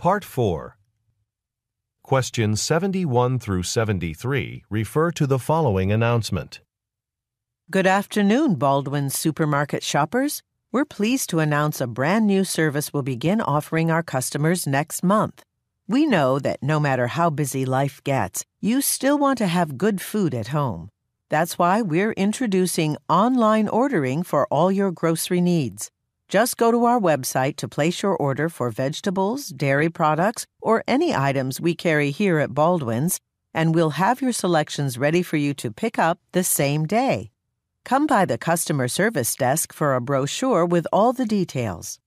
Part 4. Questions 71 through 73 refer to the following announcement. Good afternoon, Baldwin's supermarket shoppers. We're pleased to announce a brand new service we'll begin offering our customers next month. We know that no matter how busy life gets, you still want to have good food at home. That's why we're introducing online ordering for all your grocery needs. Just go to our website to place your order for vegetables, dairy products, or any items we carry here at Baldwin's, and we'll have your selections ready for you to pick up the same day. Come by the customer service desk for a brochure with all the details.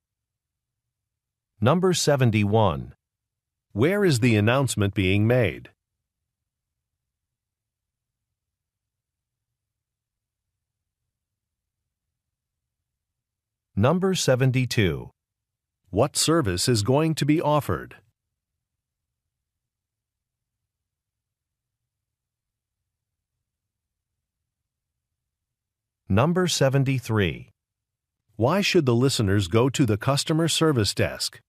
Number 71. Where is the announcement being made? Number 72. What service is going to be offered? Number 73. Why should the listeners go to the customer service desk?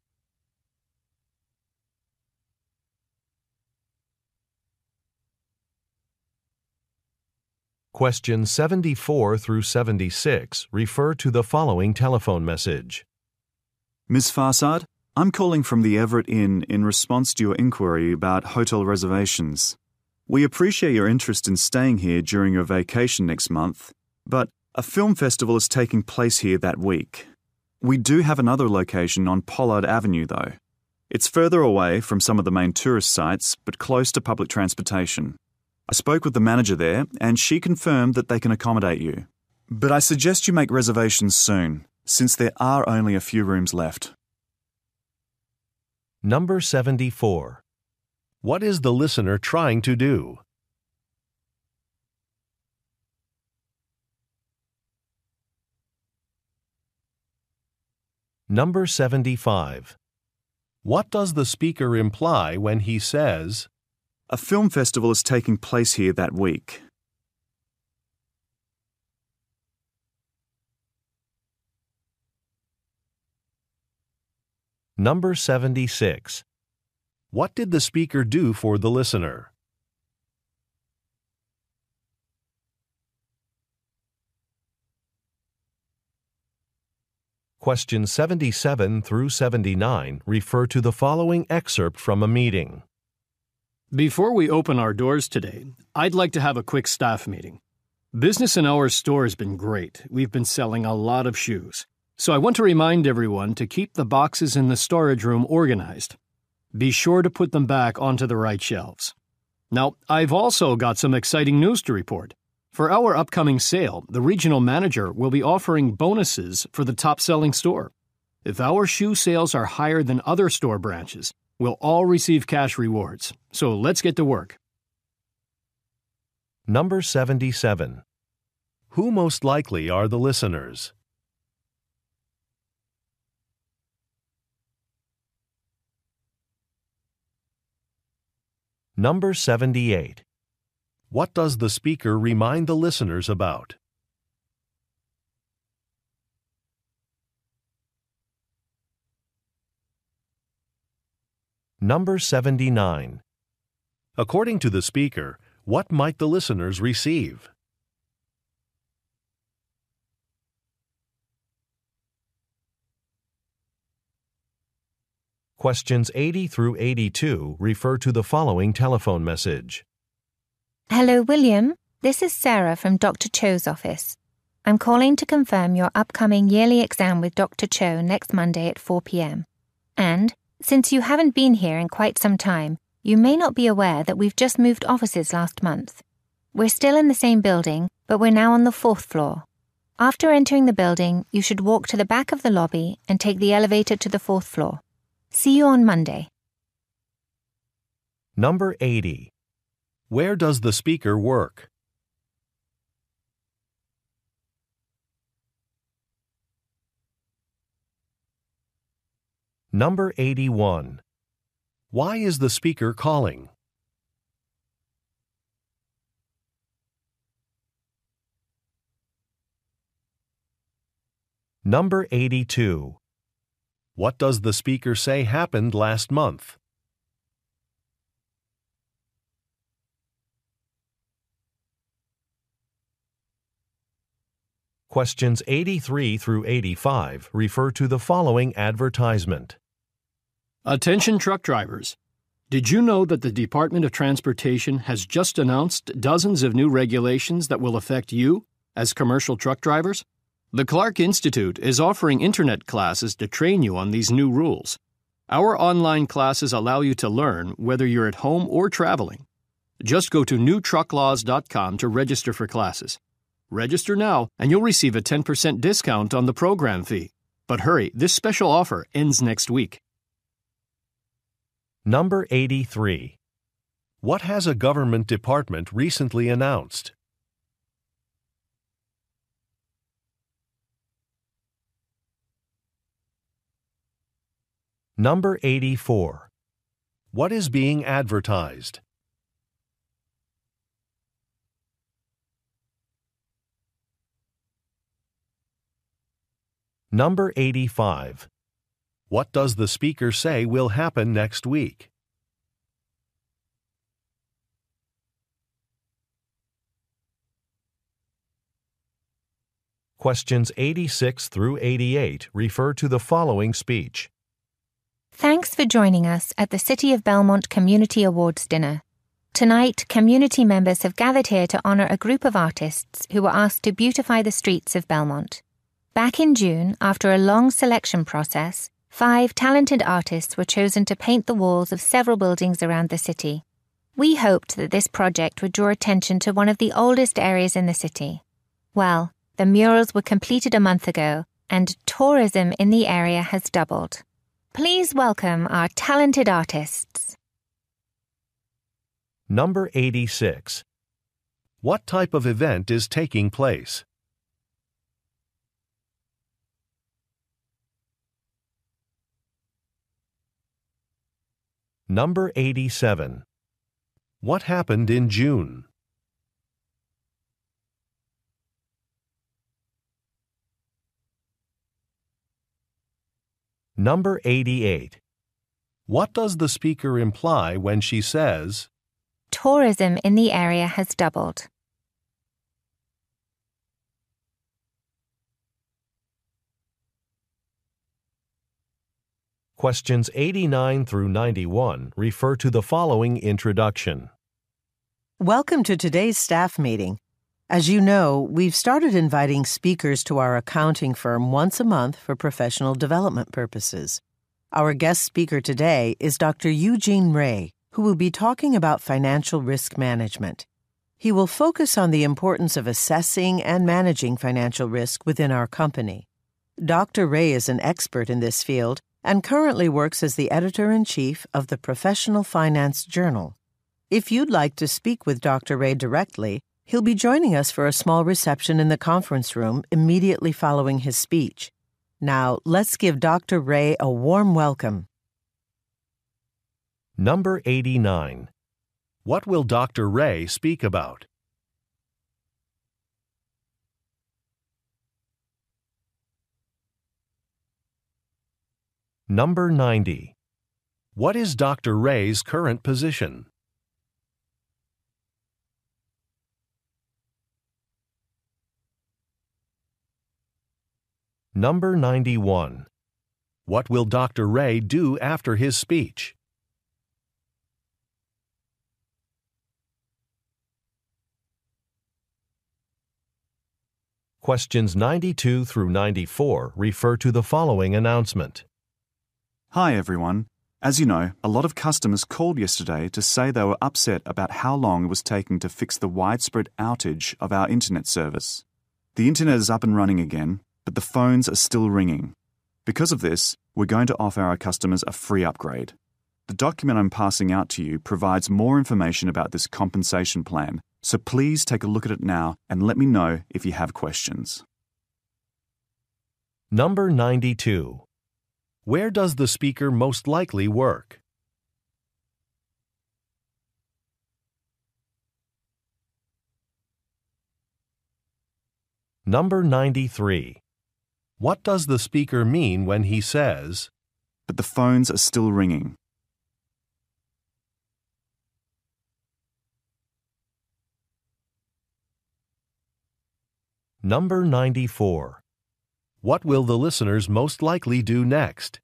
Questions 74 through 76 refer to the following telephone message. Ms. Farsad, I'm calling from the Everett Inn in response to your inquiry about hotel reservations. We appreciate your interest in staying here during your vacation next month, but a film festival is taking place here that week. We do have another location on Pollard Avenue, though. It's further away from some of the main tourist sites, but close to public transportation. I spoke with the manager there, and she confirmed that they can accommodate you. But I suggest you make reservations soon, since there are only a few rooms left. Number 74. What is the listener trying to do? Number 75. What does the speaker imply when he says, a film festival is taking place here that week? Number 76. What did the speaker do for the listener? Questions 77 through 79 refer to the following excerpt from a meeting. Before we open our doors today, I'd like to have a quick staff meeting. Business in our store has been great. We've been selling a lot of shoes. So I want to remind everyone to keep the boxes in the storage room organized. Be sure to put them back onto the right shelves. Now, I've also got some exciting news to report. For our upcoming sale, the regional manager will be offering bonuses for the top-selling store. If our shoe sales are higher than other store branches, we'll all receive cash rewards. So let's get to work. Number 77. Who most likely are the listeners? Number 78. What does the speaker remind the listeners about? Number 79. According to the speaker, what might the listeners receive? Questions 80 through 82 refer to the following telephone message. Hello, William. This is Sarah from Dr. Cho's office. I'm calling to confirm your upcoming yearly exam with Dr. Cho next Monday at 4 p.m. And, since you haven't been here in quite some time, you may not be aware that we've just moved offices last month. We're still in the same building, but we're now on the 4th floor. After entering the building, you should walk to the back of the lobby and take the elevator to the 4th floor. See you on Monday. Number 80. Where does the speaker work? Number 81. Why is the speaker calling? Number 82. What does the speaker say happened last month? Questions 83 through 85 refer to the following advertisement. Attention truck drivers. Did you know that the Department of Transportation has just announced dozens of new regulations that will affect you as commercial truck drivers? The Clark Institute is offering internet classes to train you on these new rules. Our online classes allow you to learn whether you're at home or traveling. Just go to newtrucklaws.com to register for classes. Register now and you'll receive a 10% discount on the program fee. But hurry, this special offer ends next week. Number 83. What has a government department recently announced? Number 84. What is being advertised? Number 85. What does the speaker say will happen next week? Questions 86 through 88 refer to the following speech. Thanks for joining us at the City of Belmont Community Awards Dinner. Tonight, community members have gathered here to honor a group of artists who were asked to beautify the streets of Belmont. Back in June, after a long selection process, 5 talented artists were chosen to paint the walls of several buildings around the city. We hoped that this project would draw attention to one of the oldest areas in the city. Well, the murals were completed a month ago, and tourism in the area has doubled. Please welcome our talented artists. Number 86. What type of event is taking place? Number 87. What happened in June? Number 88. What does the speaker imply when she says, Tourism in the area has doubled. Questions 89 through 91 refer to the following introduction. Welcome to today's staff meeting. As you know, we've started inviting speakers to our accounting firm once a month for professional development purposes. Our guest speaker today is Dr. Eugene Ray, who will be talking about financial risk management. He will focus on the importance of assessing and managing financial risk within our company. Dr. Ray is an expert in this field and currently works as the editor-in-chief of the Professional Finance Journal. If you'd like to speak with Dr. Ray directly, he'll be joining us for a small reception in the conference room immediately following his speech. Now, let's give Dr. Ray a warm welcome. Number 89. What will Dr. Ray speak about? Number 90. What is Dr. Ray's current position? Number 91. What will Dr. Ray do after his speech? Questions 92 through 94 refer to the following announcement. Hi everyone. As you know, a lot of customers called yesterday to say they were upset about how long it was taking to fix the widespread outage of our internet service. The internet is up and running again, but the phones are still ringing. Because of this, we're going to offer our customers a free upgrade. The document I'm passing out to you provides more information about this compensation plan, so please take a look at it now and let me know if you have questions. Number 92. Where does the speaker most likely work? Number 93. What does the speaker mean when he says, but the phones are still ringing. Number 94. What will the listeners most likely do next?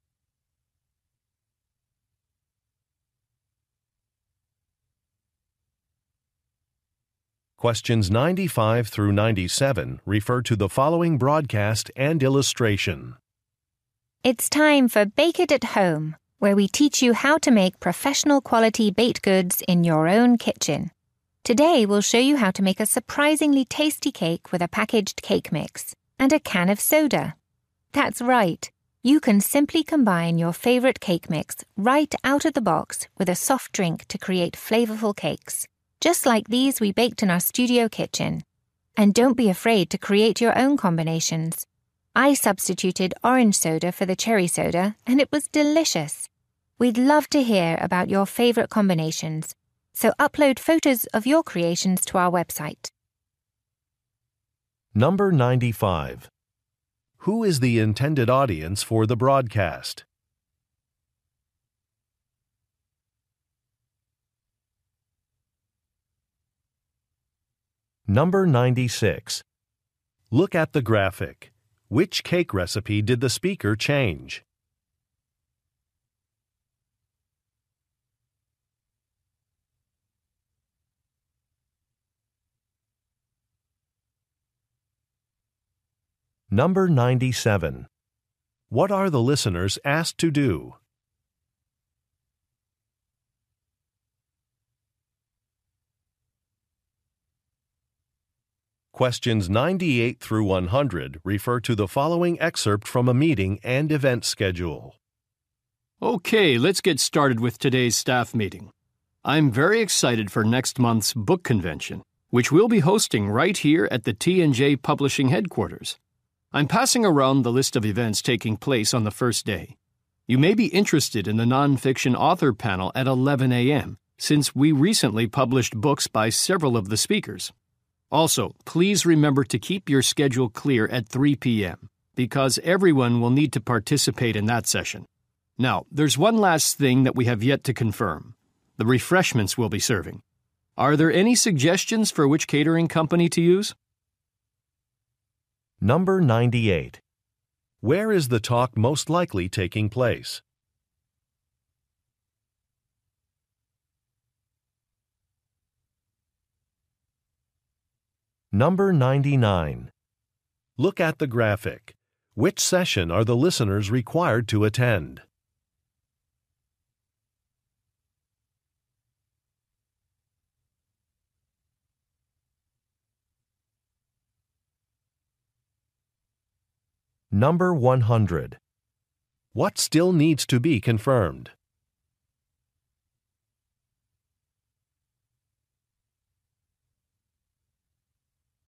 Questions 95 through 97 refer to the following broadcast and illustration. It's time for Bake It at Home, where we teach you how to make professional quality baked goods in your own kitchen. Today we'll show you how to make a surprisingly tasty cake with a packaged cake mix and a can of soda. That's right, you can simply combine your favorite cake mix right out of the box with a soft drink to create flavorful cakes, just like these we baked in our studio kitchen. And don't be afraid to create your own combinations. I substituted orange soda for the cherry soda, and it was delicious. We'd love to hear about your favorite combinations, so upload photos of your creations to our website. Number 95. Who is the intended audience for the broadcast? Number 96. Look at the graphic. Which cake recipe did the speaker change? Number 97. What are the listeners asked to do? Questions 98 through 100 refer to the following excerpt from a meeting and event schedule. Okay, let's get started with today's staff meeting. I'm very excited for next month's book convention, which we'll be hosting right here at the T&J Publishing headquarters. I'm passing around the list of events taking place on the first day. You may be interested in the nonfiction author panel at 11 a.m., since we recently published books by several of the speakers. Also, please remember to keep your schedule clear at 3 p.m., because everyone will need to participate in that session. Now, there's one last thing that we have yet to confirm: the refreshments we'll be serving. Are there any suggestions for which catering company to use? Number 98. Where is the talk most likely taking place? Number 99. Look at the graphic. Which session are the listeners required to attend? Number 100. What still needs to be confirmed?